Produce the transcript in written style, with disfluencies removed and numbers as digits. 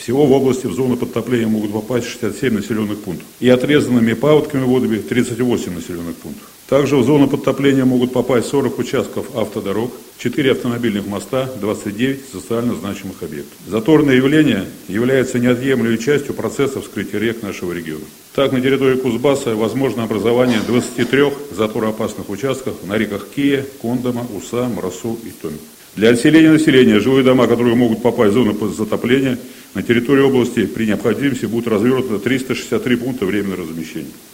Всего в области в зону подтопления могут попасть 67 населенных пунктов. И отрезанными паводками водами 38 населенных пунктов. Также в зону подтопления могут попасть 40 участков автодорог, 4 автомобильных моста, 29 социально значимых объектов. Заторное явление является неотъемлемой частью процесса вскрытия рек нашего региона. Так, на территории Кузбасса возможно образование 23 затороопасных участков на реках Кия, Кондома, Уса, Мрасу и Томи. Для отселения населения жилые дома, которые могут попасть в зону затопления, на территории области при необходимости будут развернуты 363 пункта временного размещения.